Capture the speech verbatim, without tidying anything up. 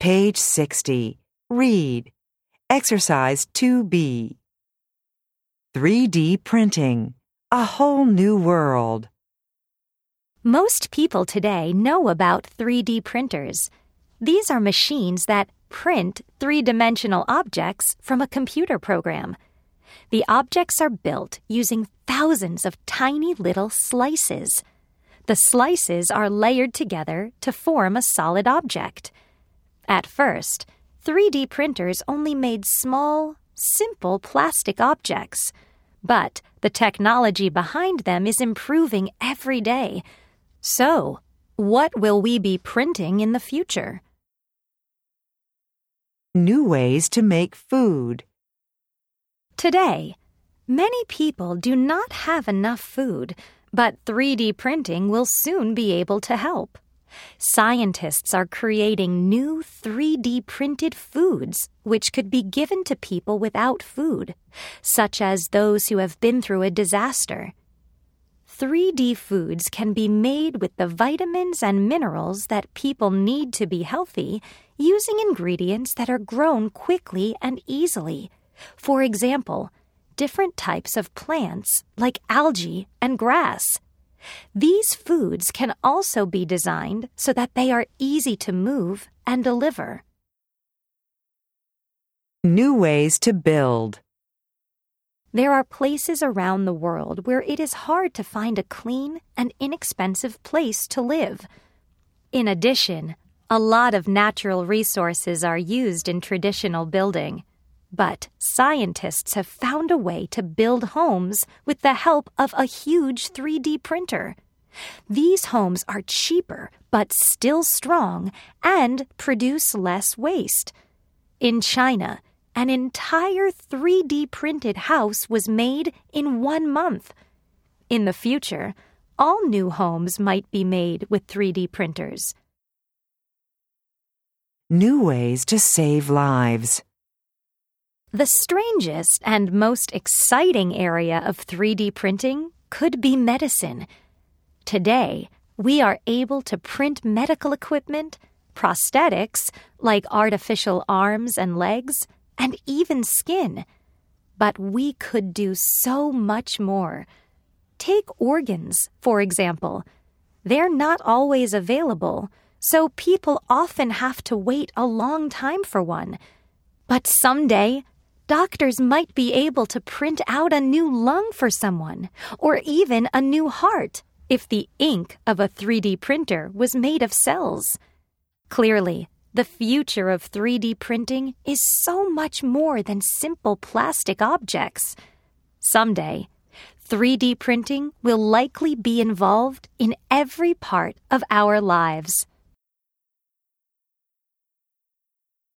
Page sixty. Read. Exercise two B. three D printing. A whole new world. Most people today know about three D printers. These are machines that print three-dimensional objects from a computer program. The objects are built using thousands of tiny little slices. The slices are layered together to form a solid object. At first, three D printers only made small, simple plastic objects. But the technology behind them is improving every day. So, what will we be printing in the future? New ways to make food. Today, many people do not have enough food, but three D printing will soon be able to help. Scientists are creating new three D printed foods which could be given to people without food, such as those who have been through a disaster. three D foods can be made with the vitamins and minerals that people need to be healthy using ingredients that are grown quickly and easily. For example, different types of plants like algae and grass. These foods can also be designed so that they are easy to move and deliver. New ways to build. There are places around the world where it is hard to find a clean and inexpensive place to live. In addition, a lot of natural resources are used in traditional building. But scientists have found a way to build homes with the help of a huge three D printer. These homes are cheaper but still strong and produce less waste. In China, an entire three D printed house was made in one month. In the future, all new homes might be made with three D printers. New ways to save lives. The strangest and most exciting area of three D printing could be medicine. Today, we are able to print medical equipment, prosthetics like artificial arms and legs, and even skin. But we could do so much more. Take organs, for example. They're not always available, so people often have to wait a long time for one. But someday, doctors might be able to print out a new lung for someone, or even a new heart, if the ink of a three D printer was made of cells. Clearly, the future of three D printing is so much more than simple plastic objects. Someday, three D printing will likely be involved in every part of our lives.